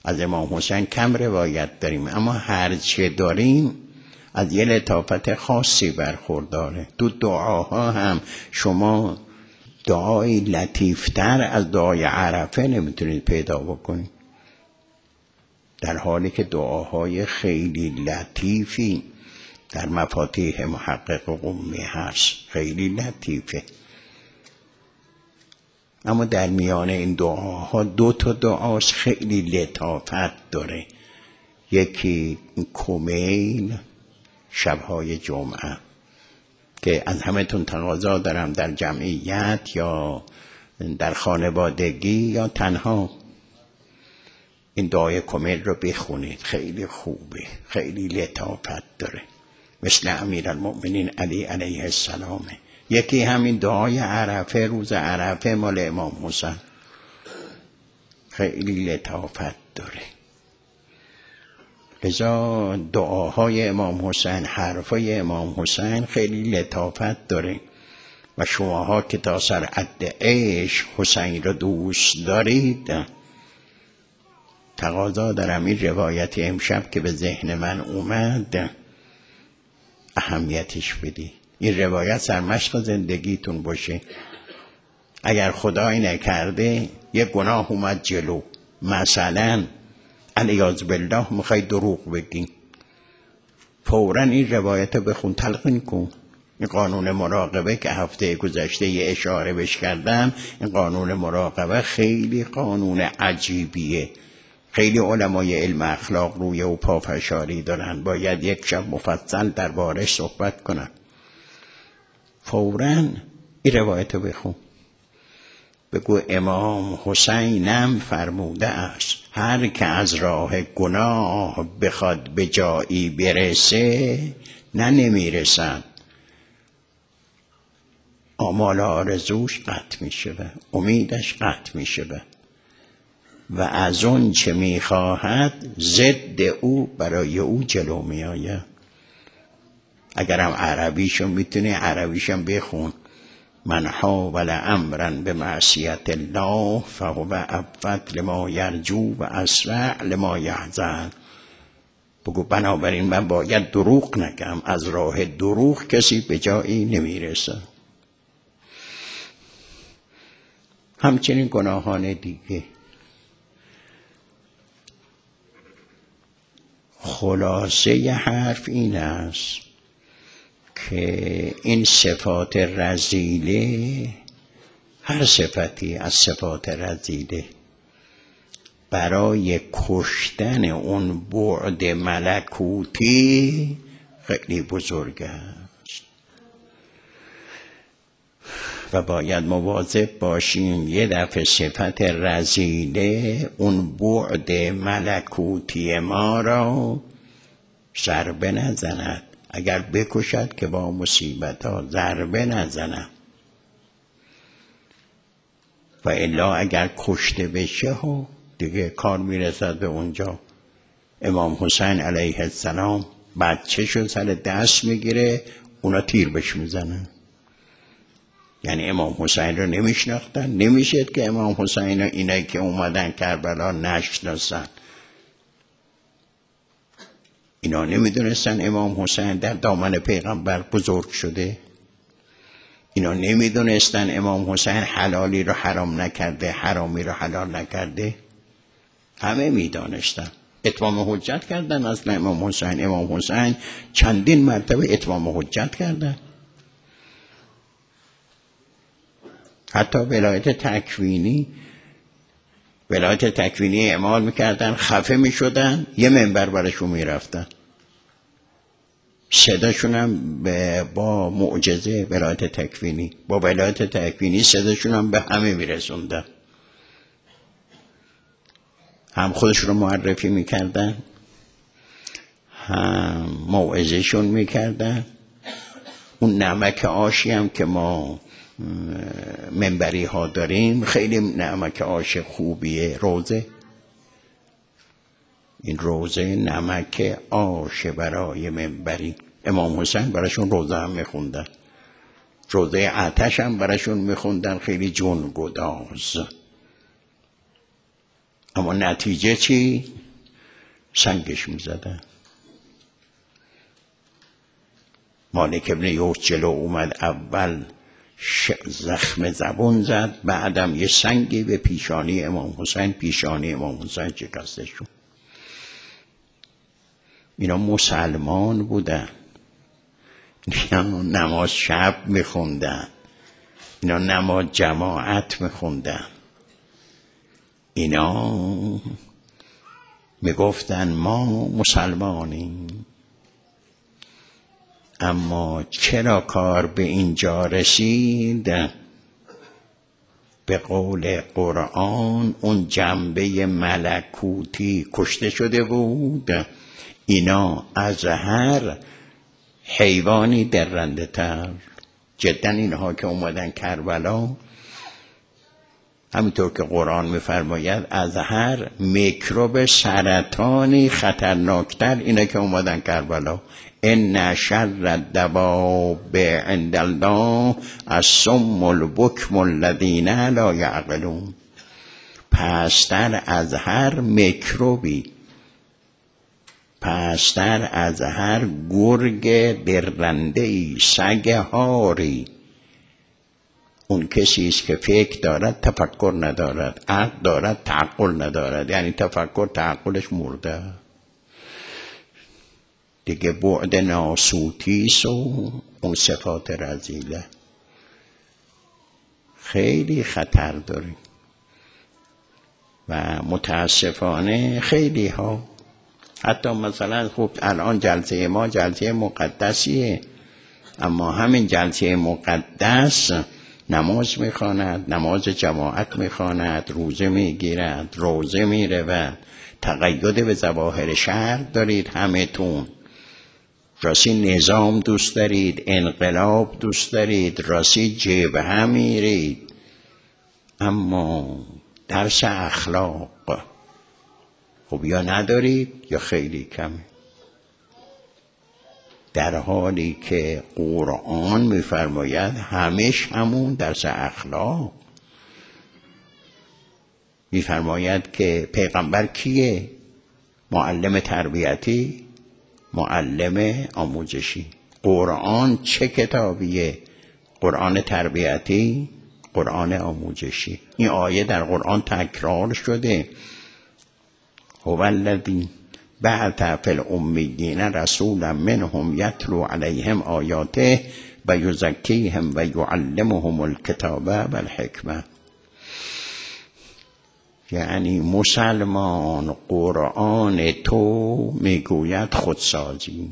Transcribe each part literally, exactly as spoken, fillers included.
از امام حسین کم روایت داریم، اما هر چه داریم از یه لطافت خاصی برخورداره. تو دعاها هم شما دعای لطیفتر از دعای عرفه نمیتونید پیدا بکنید، در حالی که دعاهای خیلی لطیفی در مفاتیح محقق و قمی هست، خیلی لطیفه. اما در میان این دعاها دو تا دعاست خیلی لطافت داره. یکی کمیل شبهای جمعه که از همه تون تقاضا دارم در جمعیت یا در خانوادگی یا تنها این دعای کمیل رو بخونید، خیلی خوبه، خیلی لطافت داره، مثل امیرالمؤمنین علی علیه السلامه. یکی همین دعای عرفه، روز عرفه مال امام حسین، خیلی لطافت داره. لذا دعاهای امام حسین، حرفای امام حسین خیلی لطافت داره و شماها که تا سر حد عشق حسین رو دوست دارید، تقاضا دارم این روایت امشب که به ذهن من اومد اهمیتش بدی. این روایت سرمشق زندگیتون باشه. اگر خدای نکرده یه گناه اومد جلو، مثلا علیاذ بالله میخوای دروغ بگی، فوراً این روایت بخون، تلقین کن. این قانون مراقبه که هفته گذشته یه اشاره بش کردم، این قانون مراقبه خیلی قانون عجیبیه. خیلی علمای علم اخلاق روی و پافشاری دارن، باید یک شب مفصل دربارش صحبت کنن. فوراً این روایت بخون، بگو امام حسینم فرموده است هر که از راه گناه بخواد به جایی برسه نه نمیرسن، آمال آرزوش قطع میشه و امیدش قطع میشه و از اون چه میخواهد ضد او برای او جلو میآید. اگرم عربیشو میتونی عربیشم بخون، من حاول امرا به معصیت الله فهو ابفت لما یرجو و اسرع لما یحزن. بگو بنابراین من باید دروغ نگم، از راه دروغ کسی به جایی نمیرسه. همچنین گناهان دیگه. خلاصه ی حرف این است که این صفات رذیله، هر صفتی از صفات رذیله برای کشتن اون بعد ملکوتی خیلی بزرگ است و باید مواظب باشیم یه دفعه صفت رذیله اون بعد ملکوتی ما را ضربه نزند. اگر بکشد که با مصیبت ها، ضربه نزند. و الا اگر کشته بشه ها دیگه کار میرسد به اونجا. امام حسین علیه السلام بچه شو سر دست میگیره، اونا تیر بهش میزنن. یعنی امام حسین رو نمیشناختن، نمیشد که امام حسین رو اینایی که اومدن کربلا نشناسن. اینا نمیدونستن امام حسین در دامن پیغمبر بزرگ شده. اینا نمیدونستن امام حسین حلالی رو حرام نکرده، حرامی رو حلال نکرده. همه میدانستن. اتمام حجت کردن اصلا امام حسین. امام حسین چندین مرتبه اتمام حجت کردن. حتی ولایت تکوینی ولایت تکوینی اعمال میکردن، خفه میشدن، یه منبر برشون میرفتن، صداشون هم با معجزه ولایت تکوینی با ولایت تکوینی صداشون هم به همه میرسوندن. هم خودشون رو معرفی میکردن، هم موعظهشون میکردن. اون نمک آشی هم که ما منبری ها داریم خیلی نمک آش خوبیه. روزه، این روزه نمک آش برای منبری. امام حسین براشون روزه هم میخوندن، روزه آتش هم براشون میخوندن، خیلی جون گداز. اما نتیجه چی؟ سنگش میزدن. مالک ابن یوسف جلو اومد، اول زخم زبون زد، بعدم یه سنگی به پیشانی امام حسین، پیشانی امام حسین شکسته شد. اینا مسلمان بودن، اینا نماز شب میخوندن، اینا نماز جماعت میخوندن، اینا میگفتن ما مسلمانیم. اما چرا کار به اینجا رسید؟ به قول قرآن اون جنبه ملکوتی کشته شده بود. اینا از هر حیوانی درنده تر. جدا اینها که اومدن کربلا، همینطور که قرآن میفرماید از هر میکروب سرطانی خطرناکتر اینا که اومدن کربلا. ان شر الدواب عند الله الصم البکم الذین لا یعقلون. پستر از هر میکروبی، پستر از هر گرگ درنده‌ای، سگ هاری، اون کسی است که فکر دارد تفکر ندارد، عقل دارد تعقل ندارد. یعنی تفکر تعقلش مرده دیگه، بعد ناسوتیست و اون صفات رذیله. خیلی خطر داریم و متاسفانه خیلی ها، حتی مثلا خب الان جلسه ما جلسه مقدسیه، اما همین جلسه مقدس نماز میخواند، نماز جماعت میخواند، روزه میگیرد، روزه میرود. تقید به ظواهر شرع دارید همه تون. راستی نظام دوست دارید، انقلاب دوست دارید، راستی جبهه میرید، اما درس اخلاق خب یا ندارید یا خیلی کمه. در حالی که قرآن میفرماید همش همون درس اخلاق. میفرماید که پیغمبر کیه؟ معلم تربیتی، معلم آموزشی. قرآن چه کتابیه؟ قرآن تربیتی، قرآن آموزشی. این آیه در قرآن تکرار شده. هو الذی بعث فی الامیین رسولا منهم یتلو علیهم آیاته و یزکیهم و یعلمهم الکتاب و الحکمه. یعنی مسلمان قرآن تو میگوید خودسازی،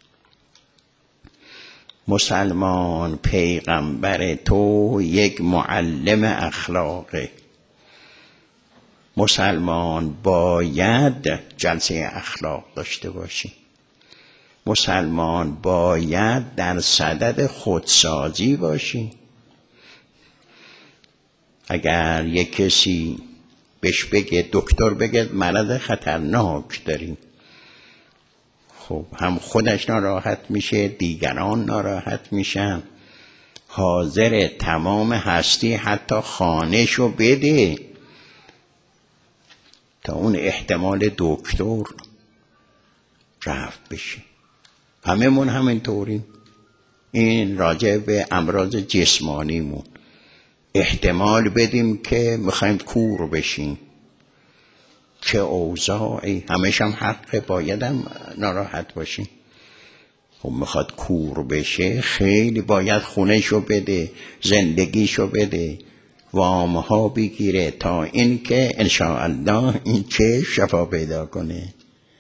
مسلمان پیغمبر تو یک معلم اخلاقه، مسلمان باید جلسه اخلاق داشته باشی، مسلمان باید در صدد خودسازی باشی. اگر یک کسی بهش بگه، دکتر بگه مرض خطرناک داریم، خب هم خودش ناراحت میشه، دیگران ناراحت میشن، حاضر تمام هستی حتی خانه‌شو بده تا اون احتمال دکتر رفت بشه. همه من همین طوریم. این راجع به امراض جسمانیمون احتمال بدیم که میخوایم کور بشیم. چه اوضاعی، همش هم حقه، باید هم ناراحت باشیم. خب میخواد کور بشه، خیلی باید خونهشو بده، زندگیشو بده، وامها بگیره تا این که انشاءالله این چه شفا پیدا کنه.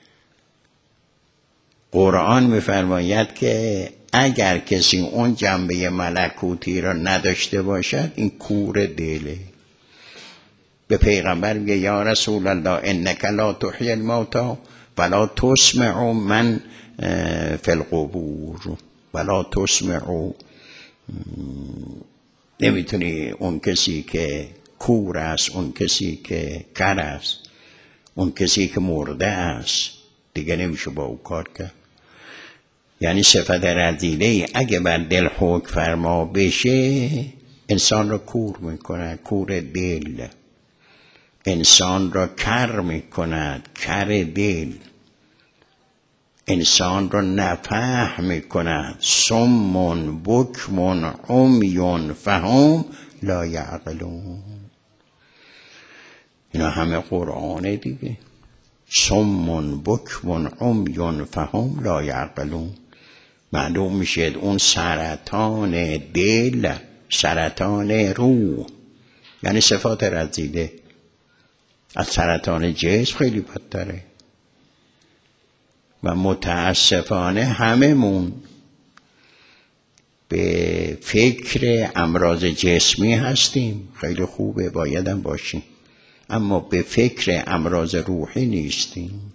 قرآن میفرماید که اگر کسی اون جنبه ملکوتی را نداشته باشد این کور دله. به پیغمبر میگه یا رسول الله انک لا تحیی الموتی ولا تسمع من فی القبور ولا تسمع، نمیتونی اون کسی که کور است، اون کسی که کر است، اون کسی که مرده است دیگه نمیشه با او کار کرد. یعنی صفت رذیله اگه بر دل حکم فرما بشه انسان را کور میکنه، کور دل، انسان را کر میکند، کر دل. انسان رو نفهم میکند. صم بکم عمی فهم لا یعقلون. اینا همه قرآنه دیگه. صم بکم عمی فهم لا یعقلون. معلوم میشه اون سرطان دل، سرطان روح، یعنی صفات رذیله، از سرطان جسم خیلی بدتره. و متاسفانه هممون به فکر امراض جسمی هستیم، خیلی خوبه، بایدم باشیم، اما به فکر امراض روحی نیستیم.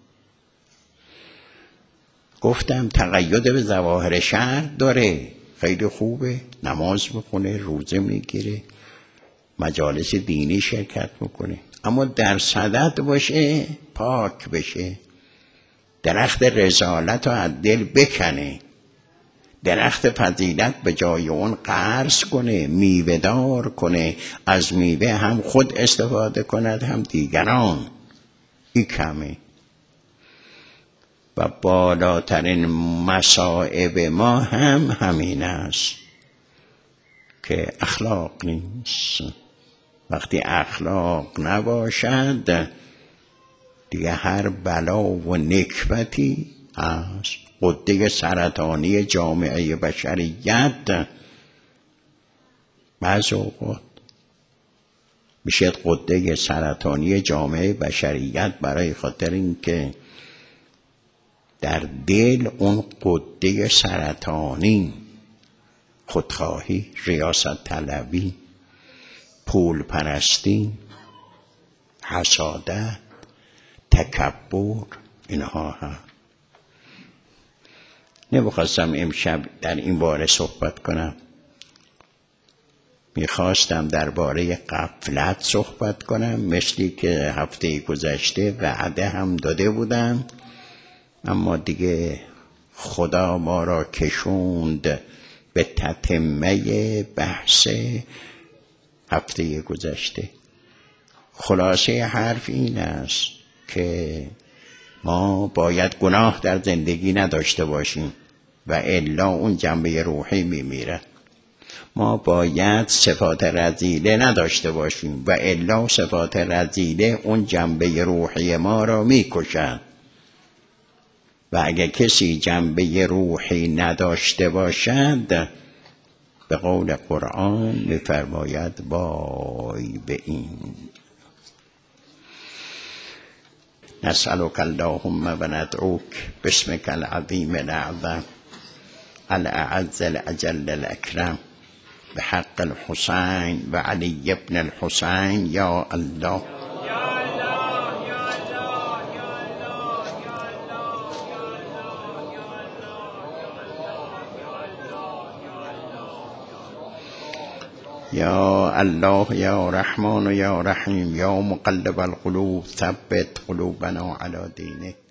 گفتم تقید به ظواهر شرع داره، خیلی خوبه، نماز میخونه، روزه میگیره، مجالس دینی شرکت میکنه، اما در صدد باشه، پاک بشه، درخت رسالت رو از دل بکنه، درخت فضیلت به جای اون قرض کنه، میوه دار کنه، از میوه هم خود استفاده کند هم دیگران. این کمه. و بالاترین مصائب ما هم همین است که اخلاق نیست. وقتی اخلاق نباشد دیگه هر بلا و نکبتی از غده سرطانی جامعه بشریت بعض اوقات میشه غده سرطانی جامعه بشریت، برای خاطر اینکه در دل اون غده سرطانی خودخواهی، ریاست طلبی، پول پرستی، حسادت، تکبر، اینها هم. نمیخواستم امشب در این باره صحبت کنم، میخواستم درباره غفلت صحبت کنم، مثلی که هفته گذشته وعده هم داده بودم، اما دیگه خدا ما را کشوند به تتمه بحث هفته گذشته. خلاصه حرف این است که ما باید گناه در زندگی نداشته باشیم و الا اون جنبه روحی میمیره. ما باید صفات رذیله نداشته باشیم و الا صفات رذیله اون جنبه روحی ما را میکشند. و اگه کسی جنبه روحی نداشته باشد، به قول قرآن میفرماید وای به این. نسألك اللهم و ندعوک باسمك العظیم الاعظم الاعز الاجل الاکرم بحق الحسین و علی ابن الحسین یا الله. یا الله یا رحمان یا رحیم یا مقلب القلوب ثبت قلوبنا علی دینک.